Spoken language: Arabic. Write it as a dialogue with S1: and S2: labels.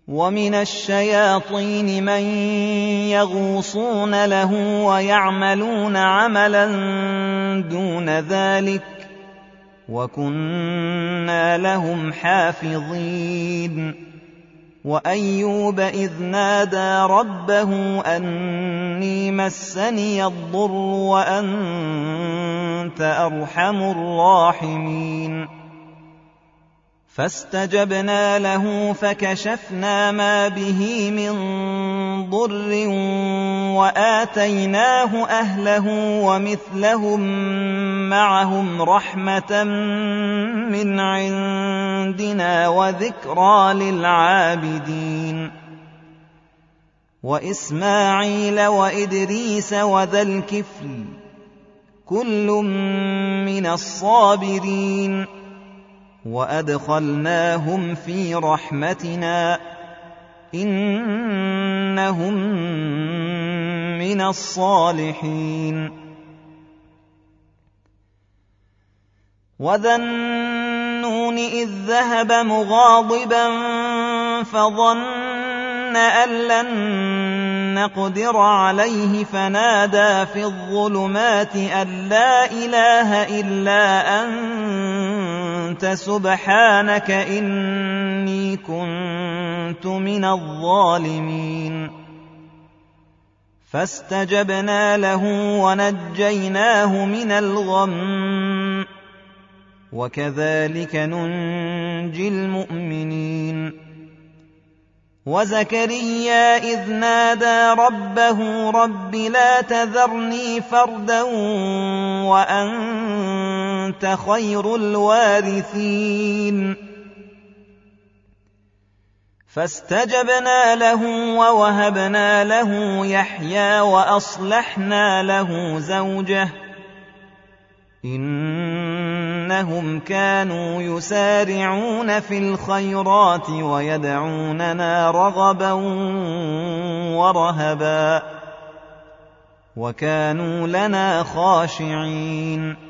S1: ومن الشياطين من يغوصون له ويعملون عملا دون ذلك وكنا لهم حافظين وأيوب إذ نادى ربه أني مسني الضر وأنت أرحم الراحمين فاستجبنا له فكشفنا ما به من ضر وآتيناه أهله ومثلهم معهم رحمة من عندنا وذكرى للعابدين وإسماعيل وإدريس وذا الكفل كل من الصابرين وأدخلناهم في رحمتنا إنهم من الصالحين وذا النون إذ ذهب مغاضبا فظن أن لن نقدر عليه فنادى في الظلمات أن لا إله إلا أنت سبحانك إني كنت من الظالمين فاستجبنا له ونجيناه من الغم وكذلك ننجي المؤمنين وزكريا إذ نادى ربه رب لا تذرني فردا وأنت خير الوارثين فاستجبنا له ووهبنا له يحيى وأصلحنا له زوجه إنهم كانوا يسارعون في الخيرات ويدعوننا رغبا ورهبا وكانوا لنا خاشعين